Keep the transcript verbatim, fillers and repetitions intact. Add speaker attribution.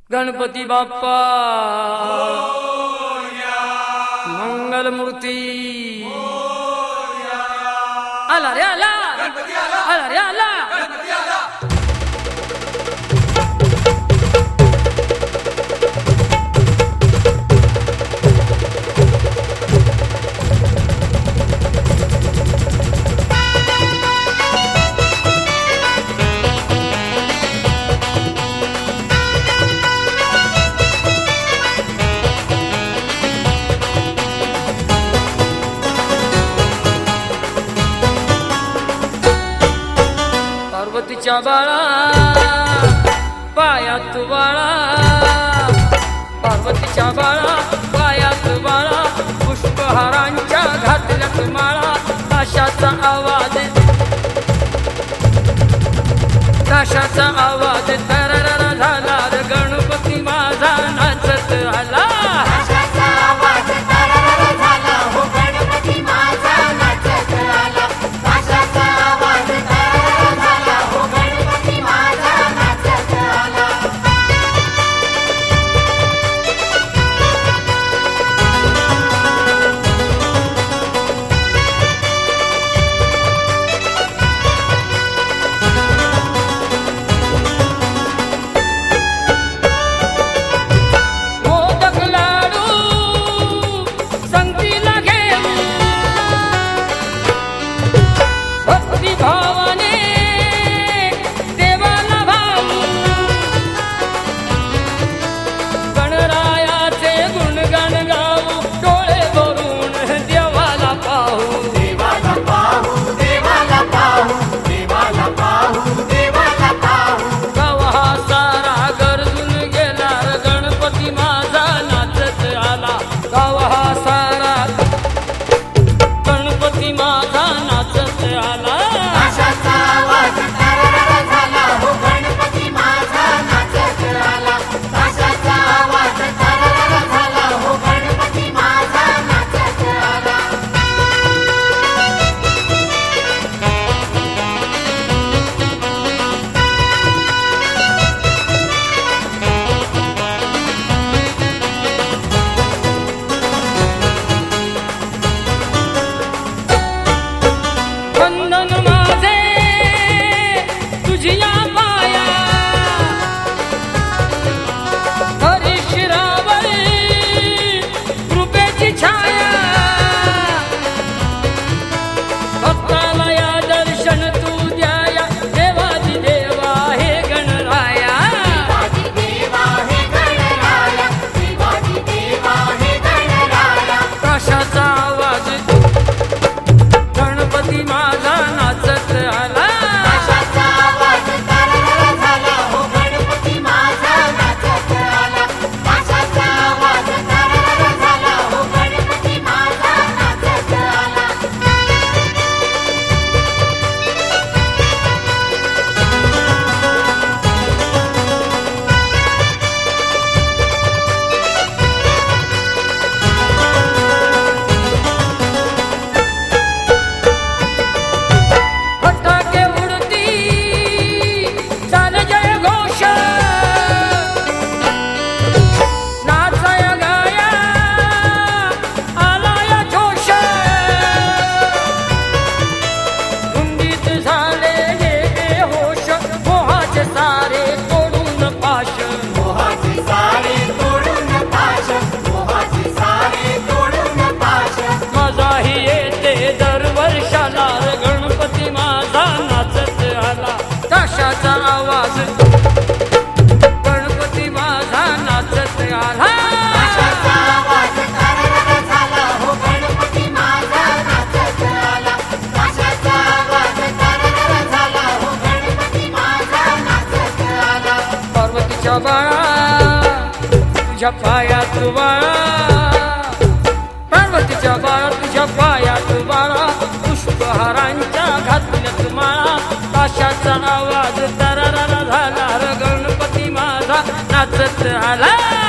Speaker 1: गणपती बाप्पा मंगलमूर्ती आला रे आला आला रे आला पार्वतीच्या बाळा पायात बाळा पार्वतीच्या बाळा पायात बाळा पुष्पहारांच्या घातल्यात माळा ताशाचा आवाज ताशाचा आवाज तररर झाला रे गणपती माझा नाचत आला आवाज गणपती माझा नाचत आला पार्वतीच्या बाळा तुझ्या पायात बाळा पार्वतीच्या बाळा तुझ्या पायात बाळा पुष्पहारांच्या घातल्यात माळा ताशाचा आवाज तररर झाला रे गणपती माझा नाचत आला।